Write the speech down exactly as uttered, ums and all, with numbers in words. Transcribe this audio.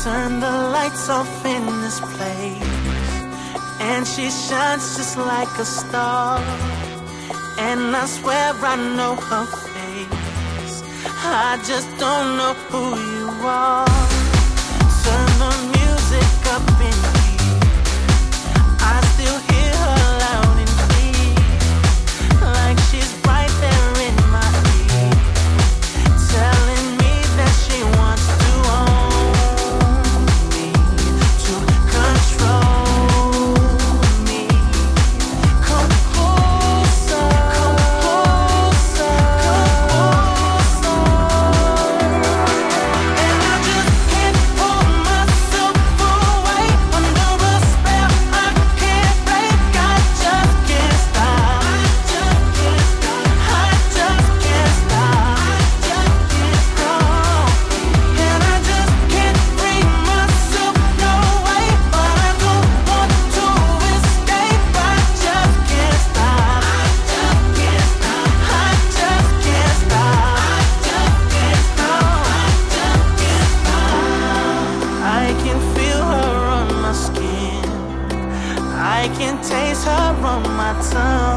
Turn the lights off in this place, and she shines just like a star. And I swear I know her face, I just don't know who you are. Turn the music up in here, I still hear her loud and clear, like she's right there in my ear, telling me that she wants to own me, to control me. Come closer, come closer, come closer. And I just can't pull myself away under a spell I can't break. I just can't stop. I just can't stop. I just can't stop. I just can't stop. And I just can't bring myself no way, but I don't want to escape. I just can't stop. I just can't stop. I just can't stop. I just can't stop. I just can't stop. I can feel her on my skin, I can taste her on my tongue.